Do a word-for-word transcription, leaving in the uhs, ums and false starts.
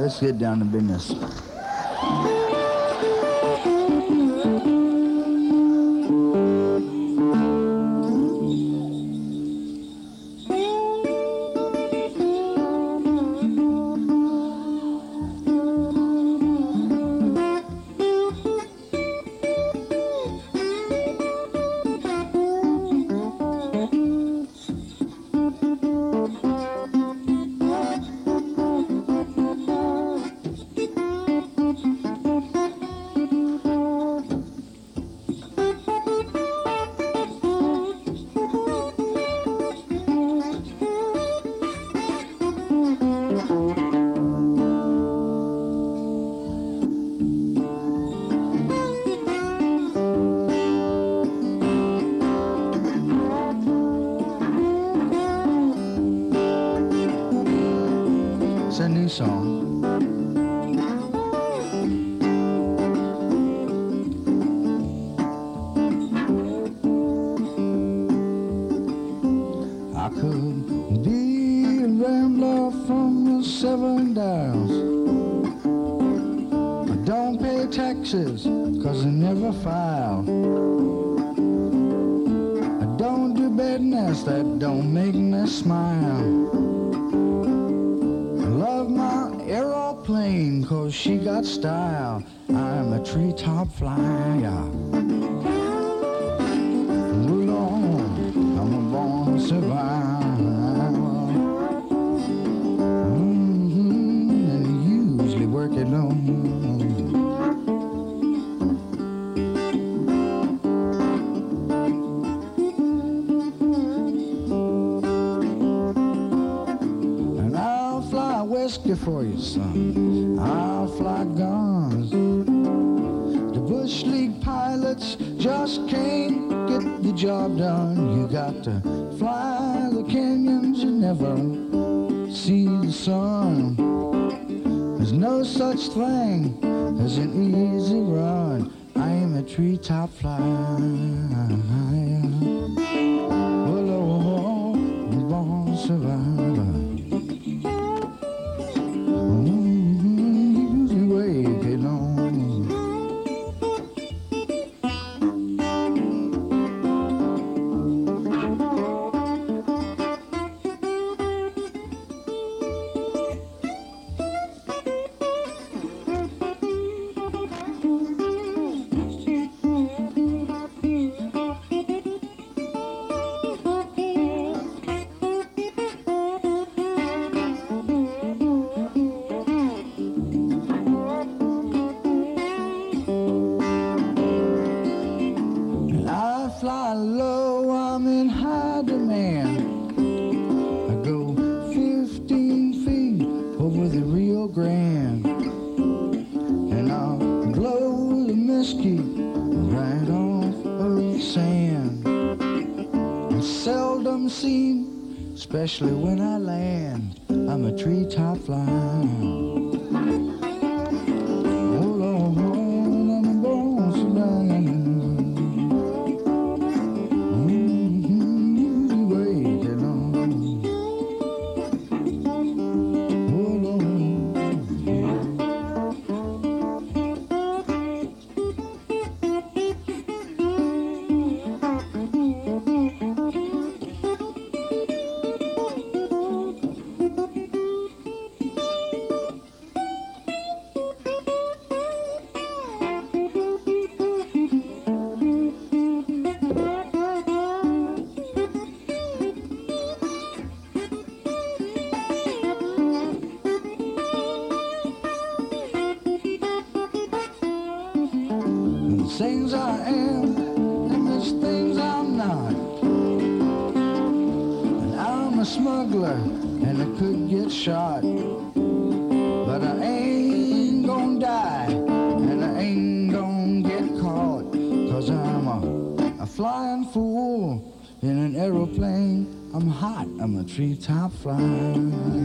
let's get down to business. Style, I'm a treetop flyer. Roll on, I'm a born survivor. Mm-hmm, and usually work it on. And I'll fly whiskey for you, son. I'll fly guns. The Bush League pilots just can't get the job done. You got to fly the canyons, you never see the sun. There's no such thing as an easy run. I am a treetop flyer. Well, oh, I'm born survivor. Especially when I land, I'm a treetop flyer. Oh Lord, I'm a born survivor. Mm-hmm, wait it on. Oh Lord, yeah. Things I am, and there's things I'm not. And I'm a smuggler, and I could get shot. But I ain't gonna die, and I ain't gonna get caught. Cause I'm a, a flying fool in an aeroplane. I'm hot, I'm a treetop flyer.